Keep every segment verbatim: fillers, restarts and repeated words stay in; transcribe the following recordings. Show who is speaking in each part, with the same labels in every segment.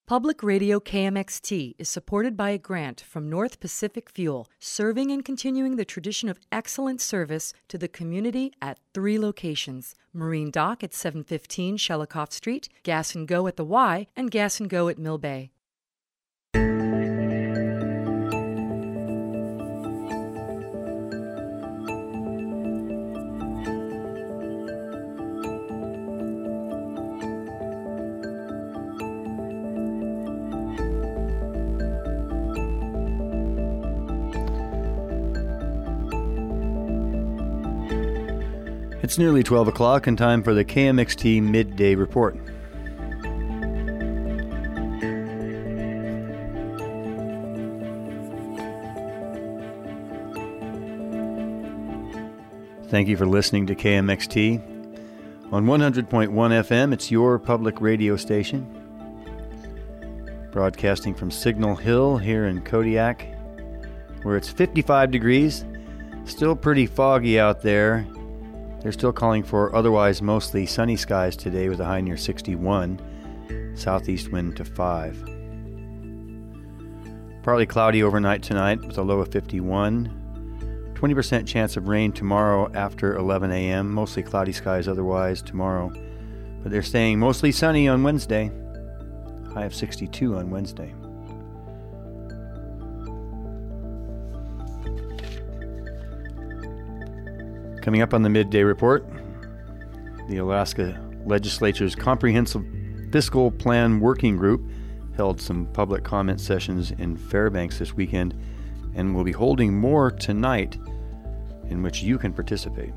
Speaker 1: Public Radio K M X T is supported by a grant from North Pacific Fuel, serving and continuing the tradition of excellent service to the community at three locations: Marine Dock at seven fifteen Shelikoff Street, Gas and Go at the Y, and Gas and Go at Mill Bay.
Speaker 2: It's nearly twelve o'clock and time for the K M X T Midday Report. Thank you for listening to K M X T. On one hundred point one F M, it's your public radio station. Broadcasting from Signal Hill here in Kodiak, where it's fifty-five degrees. Still pretty foggy out there. They're still calling for otherwise mostly sunny skies today with a high near sixty-one, southeast wind to five. Partly cloudy overnight tonight with a low of fifty-one. twenty percent chance of rain tomorrow after eleven a.m. Mostly cloudy skies otherwise tomorrow. But they're staying mostly sunny on Wednesday. High of sixty-two on Wednesday. Coming up on the Midday Report, the Alaska Legislature's Comprehensive Fiscal Plan Working Group held some public comment sessions in Fairbanks this weekend and will be holding more tonight in which you can participate.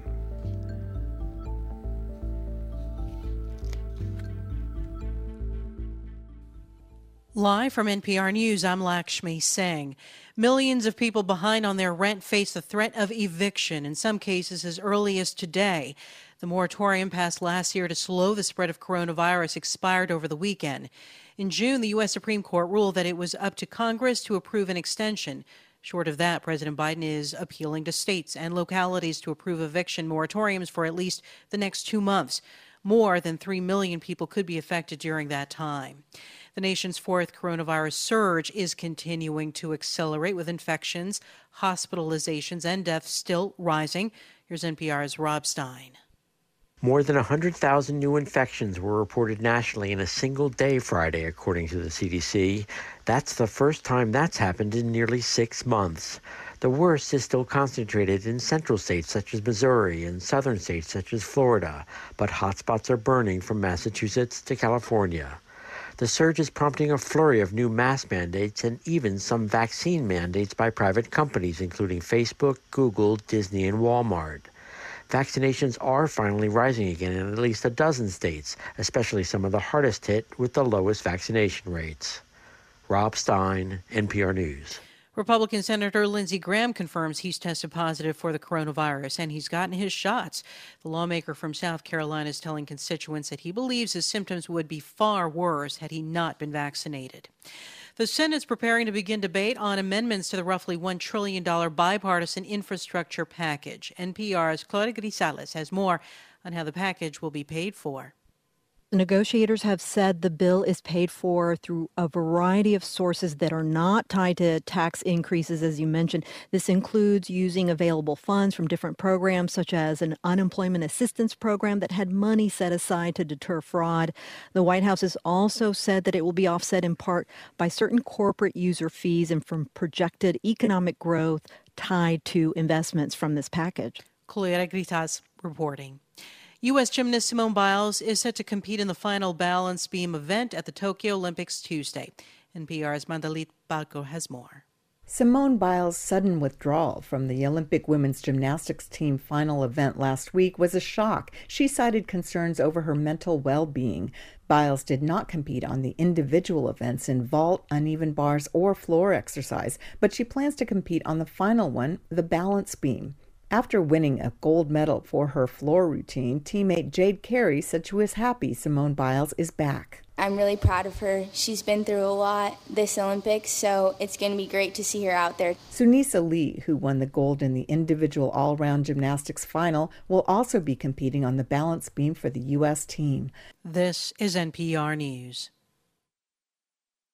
Speaker 3: Live from N P R News, I'm Lakshmi Singh. Millions of people behind on their rent face the threat of eviction, in some cases as early as today. The moratorium passed last year to slow the spread of coronavirus expired over the weekend. In June, the U S Supreme Court ruled that it was up to Congress to approve an extension. Short of that, President Biden is appealing to states and localities to approve eviction moratoriums for at least the next two months. More than three million people could be affected during that time. The nation's fourth coronavirus surge is continuing to accelerate, with infections, hospitalizations, and deaths still rising. Here's N P R's Rob Stein.
Speaker 4: More than one hundred thousand new infections were reported nationally in a single day Friday, according to the C D C. That's the first time that's happened in nearly six months. The worst is still concentrated in central states such as Missouri and southern states such as Florida, but hotspots are burning from Massachusetts to California. The surge is prompting a flurry of new mask mandates and even some vaccine mandates by private companies, including Facebook, Google, Disney, and Walmart. Vaccinations are finally rising again in at least a dozen states, especially some of the hardest hit with the lowest vaccination rates. Rob Stein, N P R News.
Speaker 3: Republican Senator Lindsey Graham confirms he's tested positive for the coronavirus and he's gotten his shots. The lawmaker from South Carolina is telling constituents that he believes his symptoms would be far worse had he not been vaccinated. The Senate's preparing to begin debate on amendments to the roughly one trillion dollars bipartisan infrastructure package. N P R's Claudia Grisales has more on how the package will be paid for.
Speaker 5: Negotiators have said the bill is paid for through a variety of sources that are not tied to tax increases, as you mentioned. This includes using available funds from different programs, such as an unemployment assistance program that had money set aside to deter fraud. The White House has also said that it will be offset in part by certain corporate user fees and from projected economic growth tied to investments from this package.
Speaker 3: Claudia Grisales reporting. U S gymnast Simone Biles is set to compete in the final balance beam event at the Tokyo Olympics Tuesday. N P R's Mandalit Balco has more.
Speaker 6: Simone Biles' sudden withdrawal from the Olympic women's gymnastics team final event last week was a shock. She cited concerns over her mental well-being. Biles did not compete on the individual events in vault, uneven bars, or floor exercise, but she plans to compete on the final one, the balance beam. After winning a gold medal for her floor routine, teammate Jade Carey said she was happy Simone Biles is back.
Speaker 7: I'm really proud of her. She's been through a lot this Olympics, so it's going to be great to see her out there.
Speaker 6: Sunisa Lee, who won the gold in the individual all-round gymnastics final, will also be competing on the balance beam for the U S team.
Speaker 3: This is N P R News.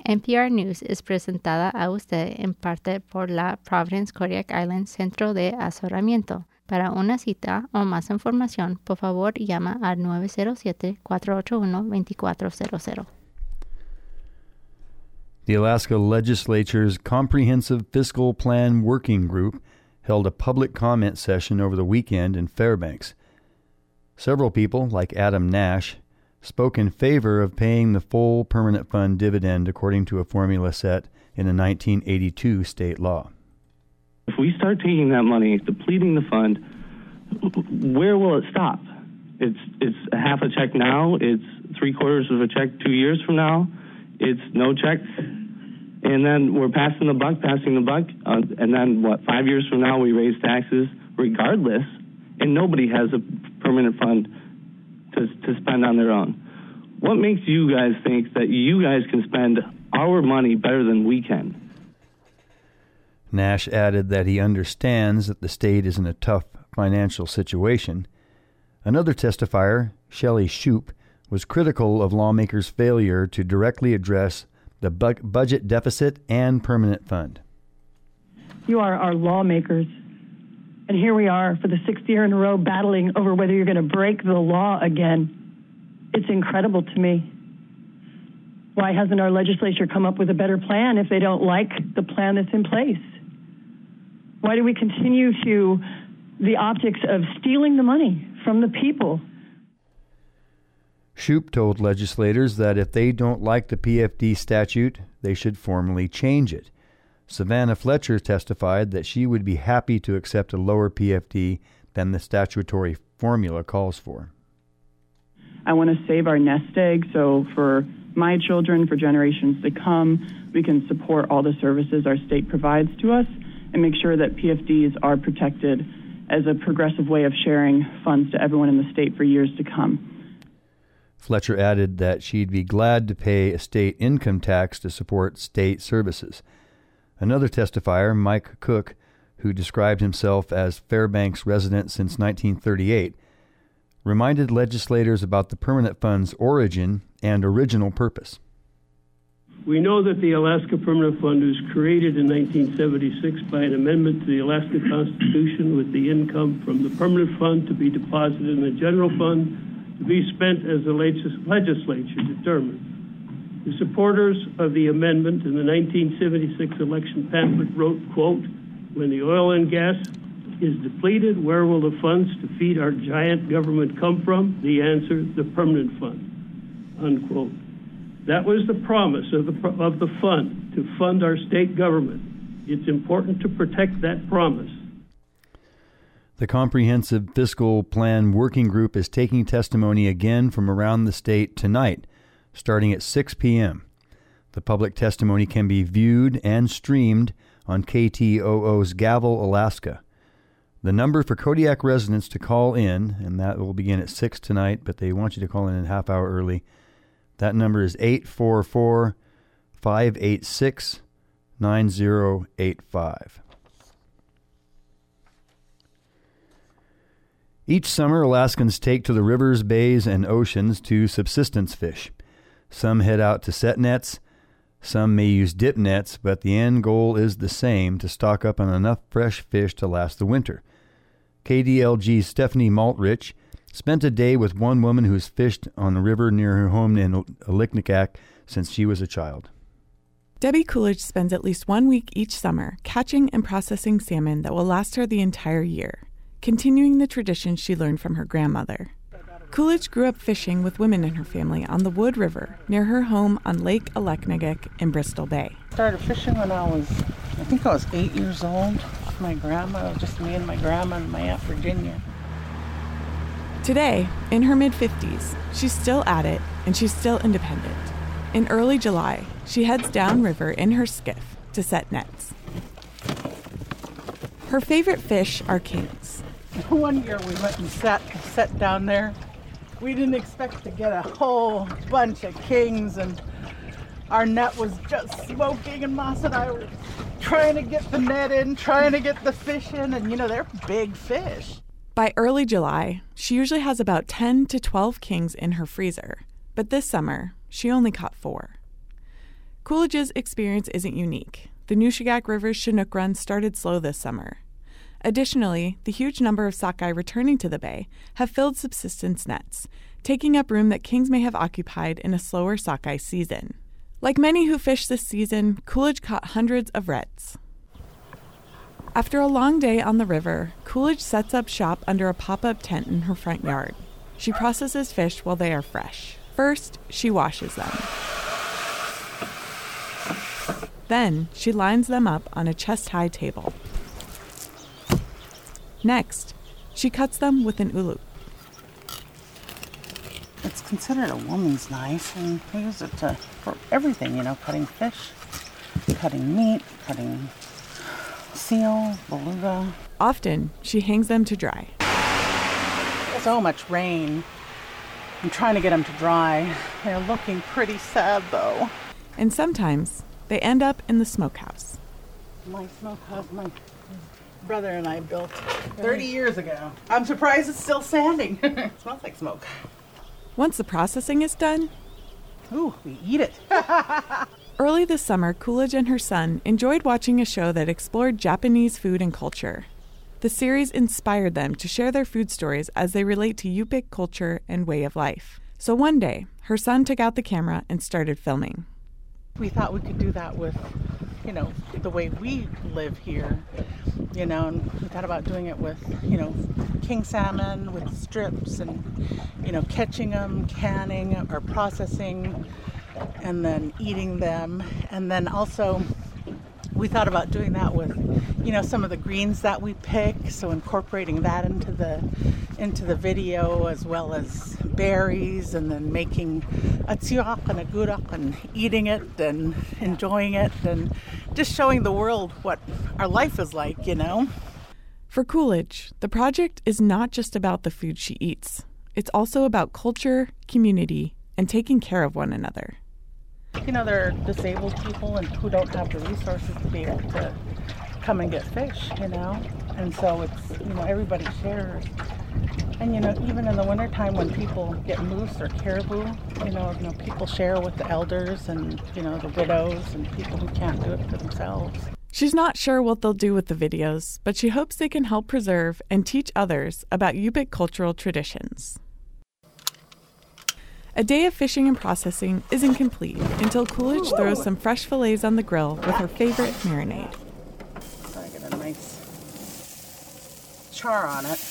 Speaker 8: N P R News es presentada a usted en parte por la Providence Kodiak Island Centro de Asesoramiento. Para una cita o más información, por favor, llama al nueve cero siete, cuatro ocho uno, dos cuatro cero cero.
Speaker 2: The Alaska Legislature's Comprehensive Fiscal Plan Working Group held a public comment session over the weekend in Fairbanks. Several people, like Adam Nash, spoke in favor of paying the full permanent fund dividend according to a formula set in a nineteen eighty-two state law.
Speaker 9: If we start taking that money, depleting the fund, where will it stop? It's it's a half a check now. It's three quarters of a check two years from now. It's no check. And then we're passing the buck, passing the buck. Uh, and then, what, five years from now we raise taxes regardless, and nobody has a permanent fund to, to spend on their own. What makes you guys think that you guys can spend our money better than we can?
Speaker 2: Nash added that he understands that the state is in a tough financial situation. Another testifier, Shelley Shoup, was critical of lawmakers' failure to directly address the bu- budget deficit and permanent fund.
Speaker 10: You are our lawmakers, and here we are for the sixth year in a row battling over whether you're going to break the law again. It's incredible to me. Why hasn't our legislature come up with a better plan if they don't like the plan that's in place? Why do we continue to the optics of stealing the money from the people?
Speaker 2: Shoup told legislators that if they don't like the P F D statute, they should formally change it. Savannah Fletcher testified that she would be happy to accept a lower P F D than the statutory formula calls for.
Speaker 11: I want to save our nest egg so for my children, for generations to come, we can support all the services our state provides to us and make sure that P F Ds are protected as a progressive way of sharing funds to everyone in the state for years to come.
Speaker 2: Fletcher added that she'd be glad to pay a state income tax to support state services. Another testifier, Mike Cook, who described himself as Fairbanks resident since nineteen thirty-eight, reminded legislators about the permanent fund's origin and original purpose.
Speaker 12: We know that the Alaska Permanent Fund was created in nineteen seventy-six by an amendment to the Alaska Constitution with the income from the permanent fund to be deposited in the general fund to be spent as the legislature determined. The supporters of the amendment in the nineteen seventy-six election pamphlet wrote, quote, "When the oil and gas is depleted, where will the funds to feed our giant government come from? The answer, the permanent fund," unquote. That was the promise of the, of the fund, to fund our state government. It's important to protect that promise.
Speaker 2: The Comprehensive Fiscal Plan Working Group is taking testimony again from around the state tonight, starting at six p.m. The public testimony can be viewed and streamed on K T O O's Gavel, Alaska. The number for Kodiak residents to call in, and that will begin at six tonight, but they want you to call in a half hour early. That number is eight four four, five eight six, nine zero eight five. Each summer, Alaskans take to the rivers, bays, and oceans to subsistence fish. Some head out to set nets. Some may use dip nets, but the end goal is the same, to stock up on enough fresh fish to last the winter. K D L G's Stephanie Maltrich spent a day with one woman who's fished on the river near her home in Aliknikak since she was a child.
Speaker 13: Debbie Coolidge spends at least one week each summer catching and processing salmon that will last her the entire year, continuing the tradition she learned from her grandmother. Coolidge grew up fishing with women in her family on the Wood River near her home on Lake Aliknikak in Bristol Bay.
Speaker 14: I started fishing when I was, I think I was eight years old. My grandma, it was just me and my grandma and my Aunt Virginia.
Speaker 13: Today, in her mid-fifties, she's still at it and she's still independent. In early July, she heads downriver in her skiff to set nets. Her favorite fish are kings.
Speaker 14: One year we went and sat, sat down there. We didn't expect to get a whole bunch of kings, and our net was just smoking, and Moss and I were trying to get the net in, trying to get the fish in, and you know, they're big fish.
Speaker 13: By early July, she usually has about ten to twelve kings in her freezer, but this summer, she only caught four. Coolidge's experience isn't unique. The Nushagak River's Chinook run started slow this summer. Additionally, the huge number of sockeye returning to the bay have filled subsistence nets, taking up room that kings may have occupied in a slower sockeye season. Like many who fish this season, Coolidge caught hundreds of reds. After a long day on the river, Coolidge sets up shop under a pop-up tent in her front yard. She processes fish while they are fresh. First, she washes them. Then, she lines them up on a chest-high table. Next, she cuts them with an uluk.
Speaker 14: It's considered a woman's knife, and we use it to, for everything, you know, cutting fish, cutting meat, cutting seal, beluga.
Speaker 13: Often, she hangs them to dry.
Speaker 14: So much rain. I'm trying to get them to dry. They're looking pretty sad, though.
Speaker 13: And sometimes, they end up in the smokehouse.
Speaker 14: My smokehouse, my brother and I built thirty years ago. I'm surprised it's still standing. It smells like smoke.
Speaker 13: Once the processing is done,
Speaker 14: ooh, we eat it.
Speaker 13: Early this summer, Coolidge and her son enjoyed watching a show that explored Japanese food and culture. The series inspired them to share their food stories as they relate to Yupik culture and way of life. So one day, her son took out the camera and started filming.
Speaker 14: We thought we could do that with, you know, the way we live here, you know, and we thought about doing it with, you know, king salmon with strips and, you know, catching them, canning or processing, and then eating them. And then also we thought about doing that with, you know, some of the greens that we pick, so incorporating that into the into the video, as well as berries, and then making a tsirak and a gurak and eating it and enjoying it and just showing the world what our life is like, you know.
Speaker 13: For Coolidge, the project is not just about the food she eats. It's also about culture, community, and taking care of one another.
Speaker 14: You know, there are disabled people and who don't have the resources to be able to come and get fish, you know. And so it's, you know, everybody shares. And, you know, even in the wintertime when people get moose or caribou, you know, you know, people share with the elders and, you know, the widows and people who can't do it for themselves.
Speaker 13: She's not sure what they'll do with the videos, but she hopes they can help preserve and teach others about Yupik cultural traditions. A day of fishing and processing isn't complete until Coolidge throws some fresh fillets on the grill with her favorite marinade.
Speaker 14: I get a nice char on it,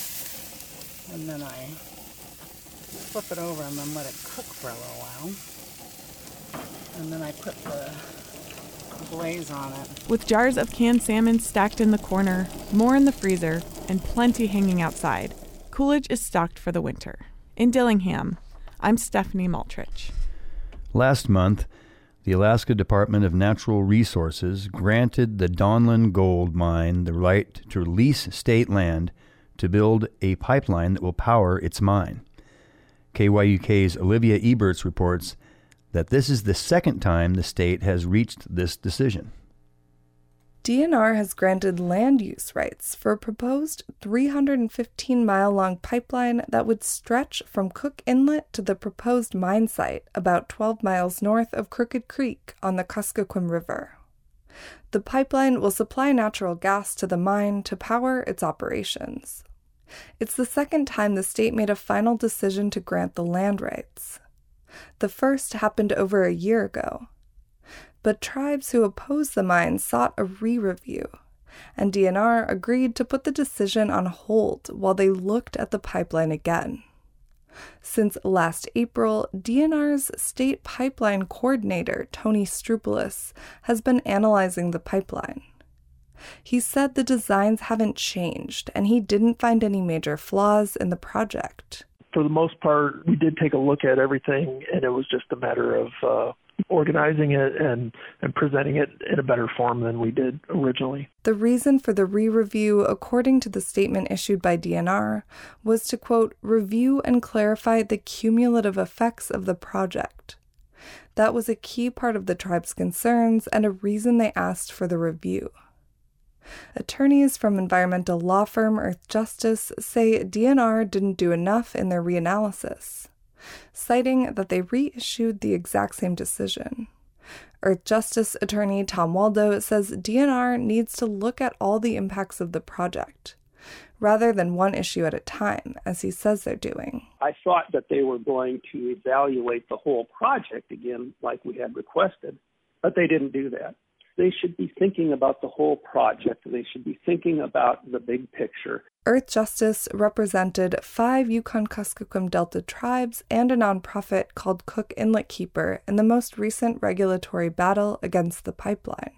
Speaker 14: and then I flip it over and then let it cook for a little while. And then I put the glaze on it.
Speaker 13: With jars of canned salmon stacked in the corner, more in the freezer, and plenty hanging outside, Coolidge is stocked for the winter. In Dillingham, I'm Stephanie Maltrich.
Speaker 2: Last month, the Alaska Department of Natural Resources granted the Donlin Gold Mine the right to lease state land to build a pipeline that will power its mine. K Y U K's Olivia Eberts reports that this is the second time the state has reached this decision.
Speaker 15: D N R has granted land use rights for a proposed three hundred fifteen mile long pipeline that would stretch from Cook Inlet to the proposed mine site about twelve miles north of Crooked Creek on the Kuskokwim River. The pipeline will supply natural gas to the mine to power its operations. It's the second time the state made a final decision to grant the land rights. The first happened over a year ago. But tribes who opposed the mine sought a re-review, and D N R agreed to put the decision on hold while they looked at the pipeline again. Since last April, D N R's state pipeline coordinator, Tony Stroupolis, has been analyzing the pipeline. He said the designs haven't changed, and he didn't find any major flaws in the project.
Speaker 16: For the most part, we did take a look at everything, and it was just a matter of uh, organizing it and, and presenting it in a better form than we did originally.
Speaker 15: The reason for the re-review, according to the statement issued by D N R, was to, quote, review and clarify the cumulative effects of the project. That was a key part of the tribe's concerns and a reason they asked for the review. Attorneys from environmental law firm Earth Justice say D N R didn't do enough in their reanalysis, citing that they reissued the exact same decision. Earth Justice attorney Tom Waldo says D N R needs to look at all the impacts of the project, rather than one issue at a time, as he says they're doing.
Speaker 12: I thought that they were going to evaluate the whole project again, like we had requested, but they didn't do that. They should be thinking about the whole project. They should be thinking about the big picture.
Speaker 15: Earth Justice represented five Yukon-Kuskokwim Delta tribes and a nonprofit called Cook Inlet Keeper in the most recent regulatory battle against the pipeline.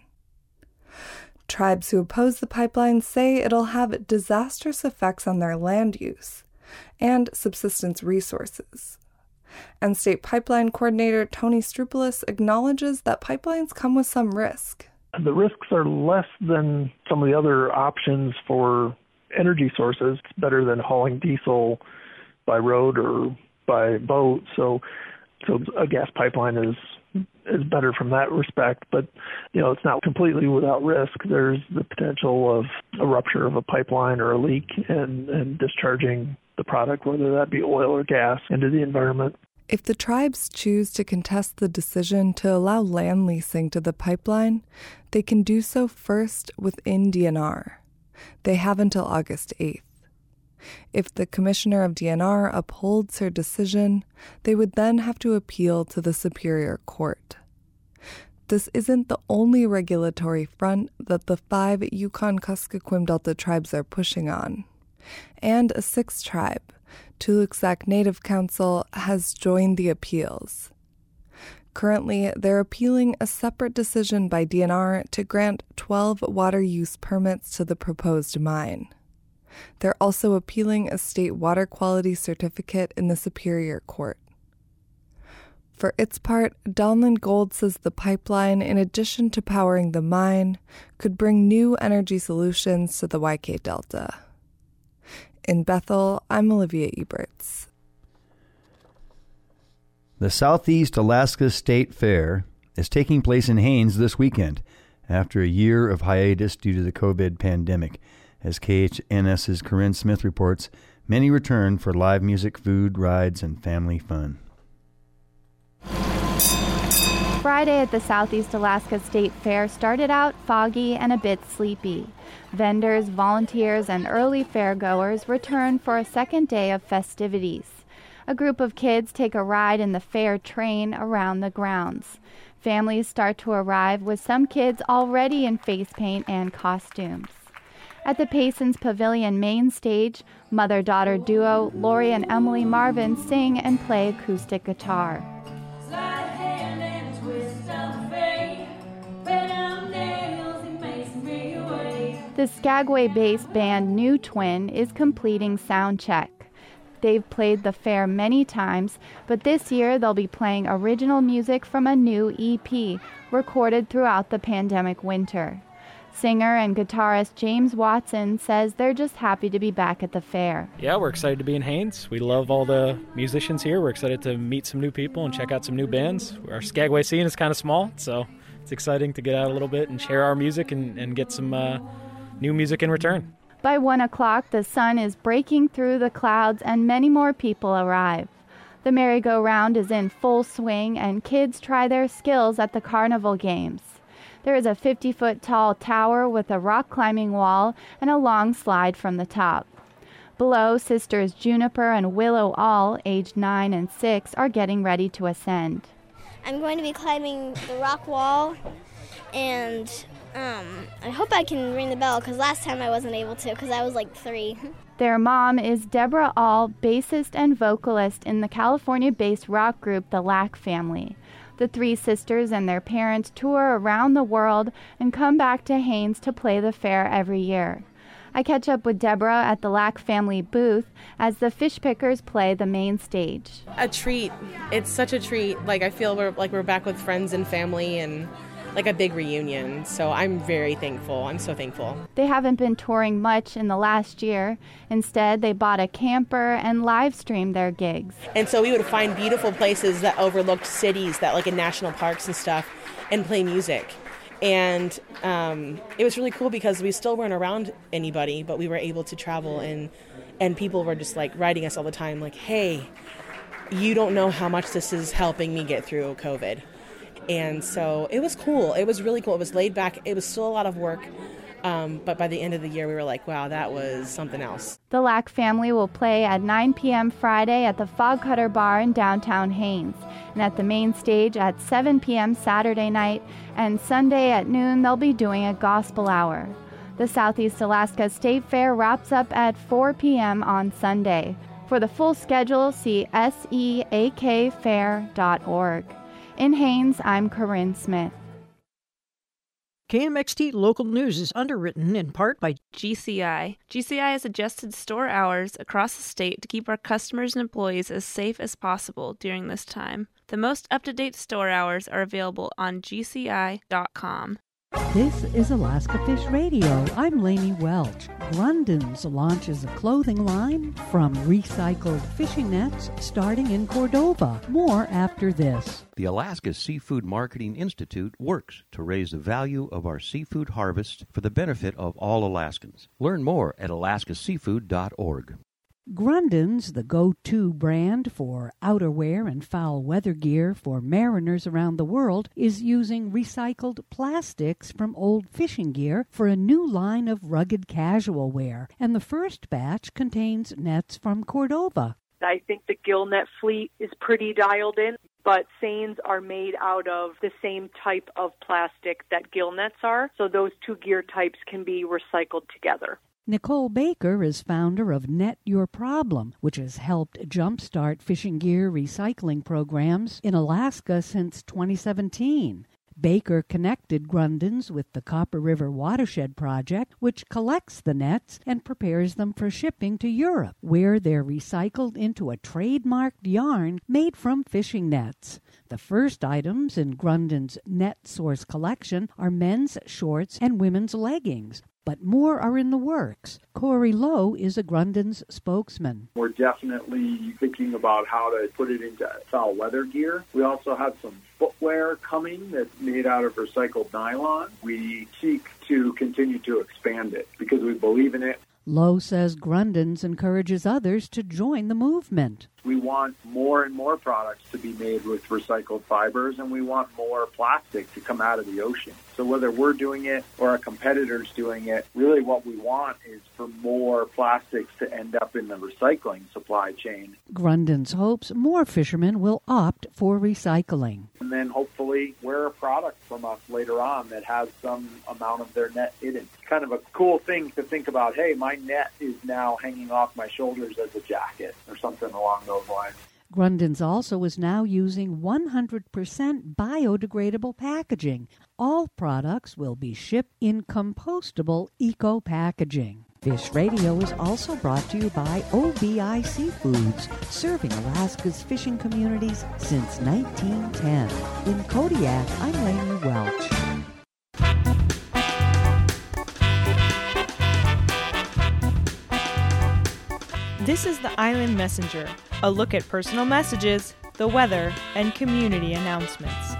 Speaker 15: Tribes who oppose the pipeline say it'll have disastrous effects on their land use and subsistence resources. And State Pipeline Coordinator Tony Stroupolis acknowledges that pipelines come with some risk.
Speaker 16: The risks are less than some of the other options for energy sources. It's better than hauling diesel by road or by boat. So, so a gas pipeline is is better from that respect. But, you know, it's not completely without risk. There's the potential of a rupture of a pipeline or a leak and, and discharging the product, whether that be oil or gas, into the environment.
Speaker 15: If the tribes choose to contest the decision to allow land leasing to the pipeline, they can do so first within D N R. They have until August eighth. If the commissioner of D N R upholds her decision, they would then have to appeal to the Superior Court. This isn't the only regulatory front that the five Yukon-Kuskokwim Delta tribes are pushing on. And a sixth tribe, Tuluxac Native Council, has joined the appeals. Currently, they're appealing a separate decision by D N R to grant twelve water use permits to the proposed mine. They're also appealing a state water quality certificate in the Superior Court. For its part, Donlin Gold says the pipeline, in addition to powering the mine, could bring new energy solutions to the Y K Delta. In Bethel, I'm Olivia Eberts.
Speaker 2: The Southeast Alaska State Fair is taking place in Haines this weekend after a year of hiatus due to the COVID pandemic. As K H N S's Corinne Smith reports, many return for live music, food, rides, and family fun.
Speaker 17: Friday at the Southeast Alaska State Fair started out foggy and a bit sleepy. Vendors, volunteers, and early fairgoers return for a second day of festivities. A group of kids take a ride in the fair train around the grounds. Families start to arrive with some kids already in face paint and costumes. At the Payson's Pavilion main stage, mother-daughter duo Lori and Emily Marvin sing and play acoustic guitar. The Skagway-based band New Twin is completing sound check. They've played the fair many times, but this year they'll be playing original music from a new E P recorded throughout the pandemic winter. Singer and guitarist James Watson says they're just happy to be back at the fair.
Speaker 18: Yeah, we're excited to be in Haines. We love all the musicians here. We're excited to meet some new people and check out some new bands. Our Skagway scene is kind of small, so it's exciting to get out a little bit and share our music and, and get some uh, new music in return.
Speaker 17: By one o'clock, the sun is breaking through the clouds and many more people arrive. The merry-go-round is in full swing and kids try their skills at the carnival games. There is a fifty-foot tall tower with a rock climbing wall and a long slide from the top. Below, sisters Juniper and Willow All, aged nine and six, are getting ready to ascend.
Speaker 19: I'm going to be climbing the rock wall, and um, I hope I can ring the bell, because last time I wasn't able to, because I was like three.
Speaker 17: Their mom is Deborah All, bassist and vocalist in the California-based rock group The Lack Family. The three sisters and their parents tour around the world and come back to Haines to play the fair every year. I catch up with Deborah at the Lack Family booth as the Fish Pickers play the main stage.
Speaker 20: A treat. It's such a treat. Like, I feel we're like we're back with friends and family and like a big reunion. So I'm very thankful. I'm so thankful.
Speaker 17: They haven't been touring much in the last year. Instead, they bought a camper and live streamed their gigs.
Speaker 20: And so we would find beautiful places that overlooked cities, that like in national parks and stuff, and play music. And um, it was really cool because we still weren't around anybody, but we were able to travel, and and people were just like writing us all the time like, hey, you don't know how much this is helping me get through COVID. And so it was cool. It was really cool. It was laid back. It was still a lot of work. Um, but by the end of the year, we were like, wow, that was something else.
Speaker 17: The Lack family will play at nine p.m. Friday at the Fog Cutter Bar in downtown Haines, and at the main stage at seven p.m. Saturday night, and Sunday at noon they'll be doing a gospel hour. The Southeast Alaska State Fair wraps up at four p.m. on Sunday. For the full schedule, see S E A K fair dot org. In Haines, I'm Corinne Smith.
Speaker 21: K M X T Local News is underwritten in part by
Speaker 22: G C I. G C I has adjusted store hours across the state to keep our customers and employees as safe as possible during this time. The most up-to-date store hours are available on G C I dot com.
Speaker 23: This is Alaska Fish Radio. I'm Lainey Welch. Grundens launches a clothing line from recycled fishing nets starting in Cordova. More after this.
Speaker 24: The Alaska Seafood Marketing Institute works to raise the value of our seafood harvest for the benefit of all Alaskans. Learn more at alaska seafood dot org.
Speaker 23: Grundens, the go-to brand for outerwear and foul weather gear for mariners around the world, is using recycled plastics from old fishing gear for a new line of rugged casual wear, and the first batch contains nets from Cordova.
Speaker 25: I think the gill net fleet is pretty dialed in, but seines are made out of the same type of plastic that gill nets are, so those two gear types can be recycled together.
Speaker 23: Nicole Baker is founder of Net Your Problem, which has helped jumpstart fishing gear recycling programs in Alaska since twenty seventeen. Baker connected Grundens with the Copper River Watershed Project, which collects the nets and prepares them for shipping to Europe, where they're recycled into a trademarked yarn made from fishing nets. The first items in Grundens' Net Source collection are men's shorts and women's leggings, but more are in the works. Corey Lowe is a Grundens spokesman.
Speaker 26: We're definitely thinking about how to put it into foul weather gear. We also have some footwear coming that's made out of recycled nylon. We seek to continue to expand it because we believe in it.
Speaker 23: Lowe says Grundens encourages others to join the movement.
Speaker 26: We want more and more products to be made with recycled fibers, and we want more plastic to come out of the ocean. So whether we're doing it or our competitors doing it, really what we want is for more plastics to end up in the recycling supply chain.
Speaker 23: Grundens hopes more fishermen will opt for recycling.
Speaker 26: And then hopefully wear a product from us later on that has some amount of their net in it. It's kind of a cool thing to think about, hey, my net is now hanging off my shoulders as a jacket or something along those lines.
Speaker 23: Grundens also is now using one hundred percent biodegradable packaging. All products will be shipped in compostable eco packaging. Fish Radio is also brought to you by O B I Seafoods, serving Alaska's fishing communities since nineteen ten. In Kodiak, I'm Lainey Welch.
Speaker 27: This is the Island Messenger, a look at personal messages, the weather, and community announcements.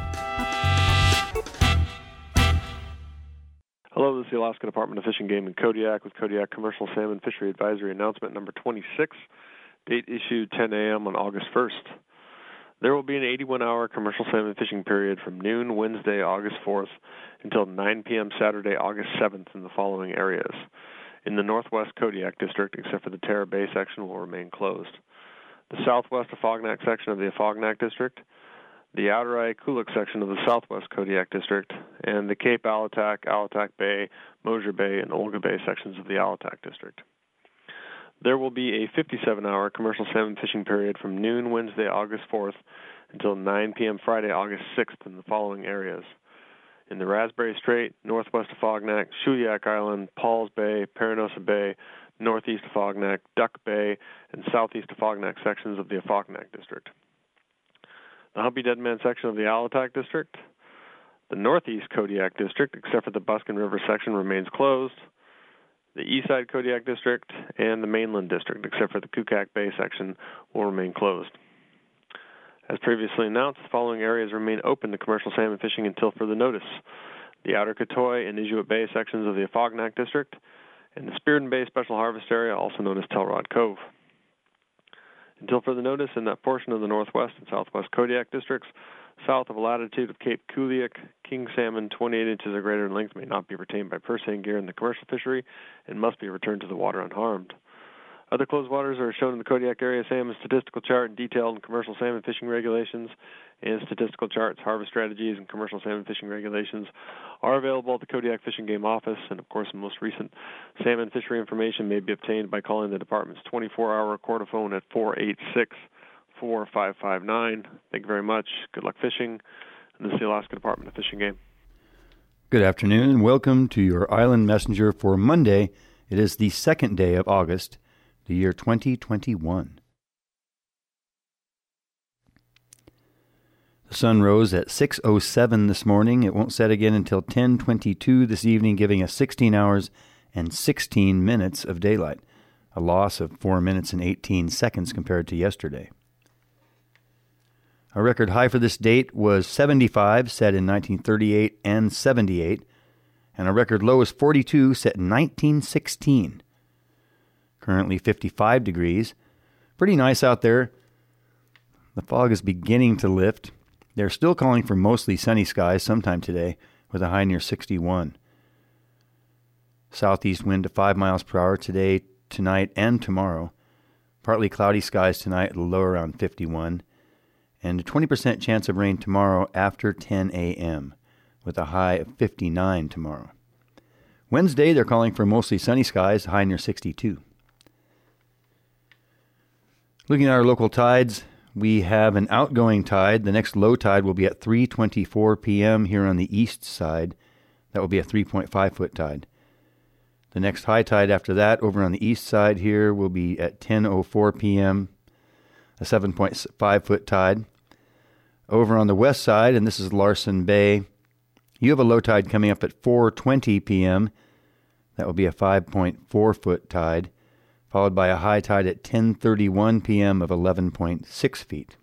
Speaker 28: Hello, this is the Alaska Department of Fish and Game in Kodiak with Kodiak Commercial Salmon Fishery Advisory Announcement number twenty-six, date issued ten a.m. on August first. There will be an eighty-one hour commercial salmon fishing period from noon Wednesday, August fourth, until nine p.m. Saturday, August seventh in the following areas. In the northwest Kodiak District, except for the Terra Bay section, will remain closed. The southwest Afognak section of the Afognak District, the Outer Kuluk section of the southwest Kodiak District, and the Cape Alatak, Alatak Bay, Mosier Bay, and Olga Bay sections of the Alatak District. There will be a fifty-seven hour commercial salmon fishing period from noon Wednesday, August fourth, until nine p.m. Friday, August sixth in the following areas. In the Raspberry Strait, northwest Afognak, Shuliak Island, Pauls Bay, Paranosa Bay, northeast Afognak, Duck Bay, and southeast Afognak sections of the Afognak District. The Humpy Dead Man section of the Alatak District. The northeast Kodiak District, except for the Buskin River section, remains closed. The eastside Kodiak District and the mainland district, except for the Kukak Bay section, will remain closed. As previously announced, the following areas remain open to commercial salmon fishing until further notice: the Outer Katoy and Inuit Bay sections of the Afognak District, and the Spearden Bay Special Harvest Area, also known as Telrod Cove. Until further notice, in that portion of the northwest and southwest Kodiak districts, South of latitude of Cape Kuliak, king salmon twenty-eight inches or greater in length may not be retained by purse seine gear in the commercial fishery and must be returned to the water unharmed. Other closed waters are shown in the Kodiak Area Salmon Statistical Chart and detailed in commercial salmon fishing regulations, and statistical charts, harvest strategies, and commercial salmon fishing regulations are available at the Kodiak Fish and Game Office, and of course, most recent salmon fishery information may be obtained by calling the department's twenty-four hour quarter-phone at four eight six, four five five nine. Thank you very much. Good luck fishing. And this is the Alaska Department of Fish and Game.
Speaker 2: Good afternoon, and welcome to your Island Messenger for Monday. It is the second day of August, the year twenty twenty-one. The sun rose at six oh seven this morning. It won't set again until ten twenty-two this evening, giving us sixteen hours and sixteen minutes of daylight, a loss of four minutes and eighteen seconds compared to yesterday. A record high for this date was seventy-five, set in nineteen thirty-eight and seventy-eight, and a record low is forty-two, set in nineteen sixteen. Currently fifty-five degrees. Pretty nice out there. The fog is beginning to lift. They're still calling for mostly sunny skies sometime today, with a high near sixty-one. Southeast wind to five miles per hour today, tonight, and tomorrow. Partly cloudy skies tonight at a low around fifty-one. And a twenty percent chance of rain tomorrow after ten a.m., with a high of fifty-nine tomorrow. Wednesday, they're calling for mostly sunny skies, high near sixty-two. Looking at our local tides, we have an outgoing tide. The next low tide will be at three twenty-four p.m. here on the east side. That will be a three point five foot tide. The next high tide after that, over on the east side here, will be at ten oh four p.m., a seven point five foot tide. Over on the west side, and this is Larsen Bay, you have a low tide coming up at four twenty p.m. That will be a five point four foot tide, followed by a high tide at ten thirty-one p.m. of eleven point six feet.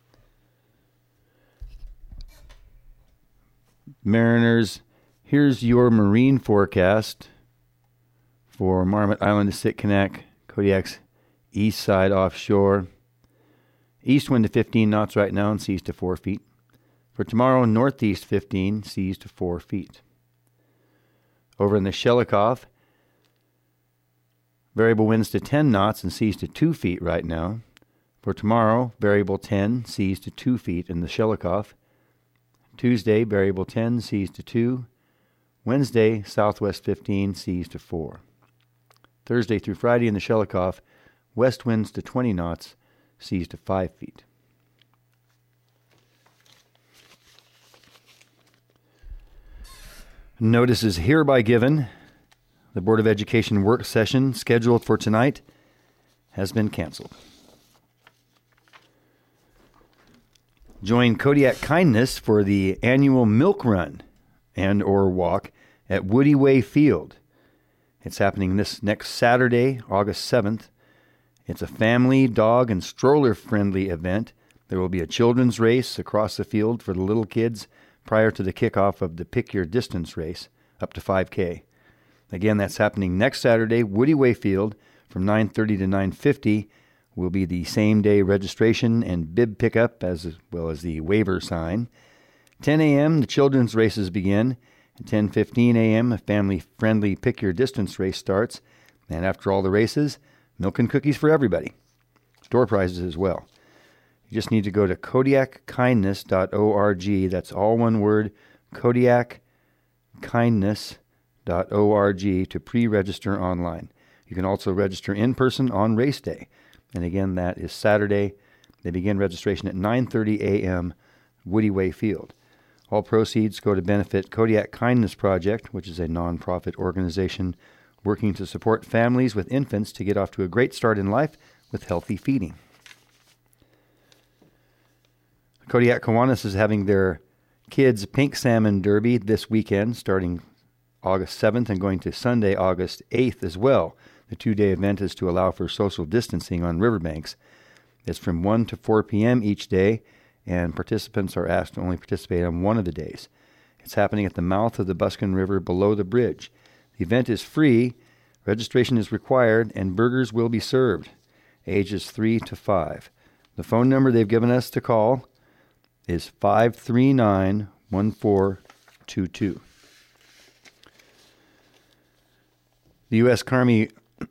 Speaker 2: Mariners, here's your marine forecast for Marmot Island to Sitkinak, Kodiak's east side offshore. East wind to fifteen knots right now and seas to four feet. For tomorrow, northeast fifteen, seas to four feet. Over in the Shelikof, variable winds to ten knots and seas to two feet right now. For tomorrow, variable ten, seas to two feet in the Shelikof. Tuesday, variable ten, seas to two. Wednesday, southwest fifteen, seas to four. Thursday through Friday in the Shelikof, west winds to twenty knots, seas to five feet. Notice is hereby given. The Board of Education work session scheduled for tonight has been canceled. Join Kodiak Kindness for the annual milk run and or walk at Woody Way Field. It's happening this next Saturday, August seventh. It's a family, dog, and stroller-friendly event. There will be a children's race across the field for the little kids prior to the kickoff of the Pick Your Distance race, up to five K. Again, that's happening next Saturday, Woody Way Field, from nine thirty to nine fifty. Will be the same-day registration and bib pickup, as well as the waiver sign. ten a.m., the children's races begin. At ten fifteen a.m., a family-friendly Pick Your Distance race starts. And after all the races, milk and cookies for everybody. Door prizes as well. You just need to go to kodiak kindness dot org. That's all one word, kodiak kindness dot org, to pre-register online. You can also register in person on race day. And again, that is Saturday. They begin registration at nine thirty a.m., Woody Way Field. All proceeds go to benefit Kodiak Kindness Project, which is a nonprofit organization working to support families with infants to get off to a great start in life with healthy feeding. Kodiak Kiwanis is having their Kids Pink Salmon Derby this weekend, starting August seventh and going to Sunday, August eighth as well. The two-day event is to allow for social distancing on riverbanks. It's from one to four p.m. each day, and participants are asked to only participate on one of the days. It's happening at the mouth of the Buskin River below the bridge. The event is free, registration is required, and burgers will be served. Ages three to five. The phone number they've given us to call is five three nine, one four two two. The U S. Army,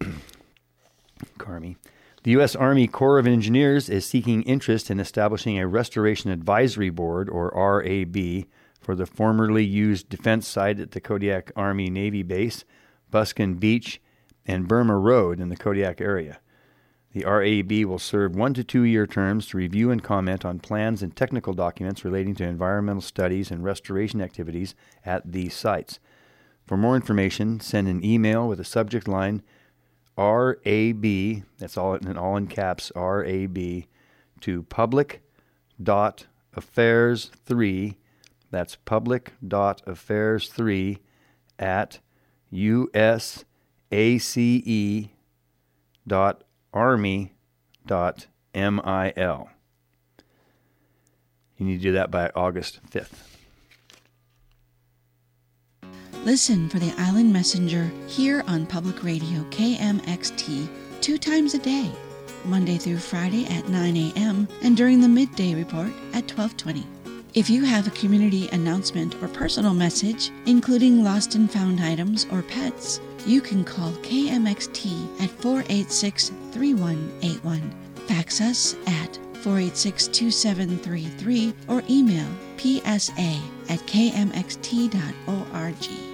Speaker 2: Army, the U S. Army Corps of Engineers is seeking interest in establishing a Restoration Advisory Board, or R A B, for the formerly used defense site at the Kodiak Army Navy Base, Buskin Beach, and Burma Road in the Kodiak area. The R A B will serve one to two year terms to review and comment on plans and technical documents relating to environmental studies and restoration activities at these sites. For more information, send an email with a subject line R A B, that's all in, all in caps, R A B, to public.affairs three, that's public.affairs3 at usace.army.mil. You need to do that by August fifth.
Speaker 1: Listen for the Island Messenger here on Public Radio K M X T two times a day, Monday through Friday at nine a.m. and during the midday report at twelve twenty. If you have a community announcement or personal message, including lost and found items or pets, you can call K M X T at four eight six, three one eight one, fax us at four eight six, two seven three three, or email p s a at k m x t dot org.